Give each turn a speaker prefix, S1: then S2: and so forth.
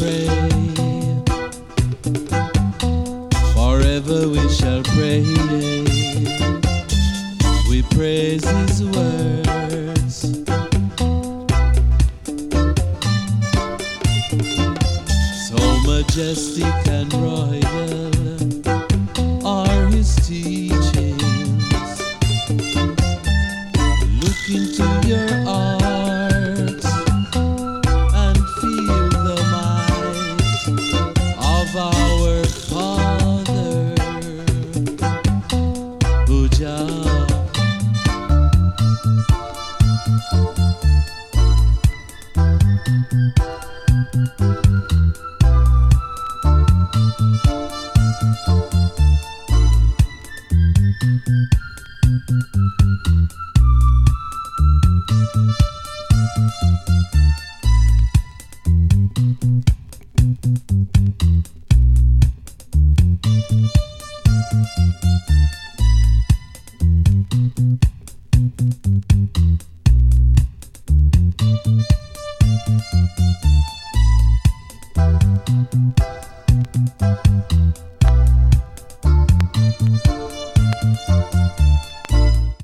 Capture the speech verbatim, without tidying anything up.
S1: pray. Forever we shall pray. We praise His words. So majestic and royal are His teachings. Look into your heart and feel the might of our Father, Jah.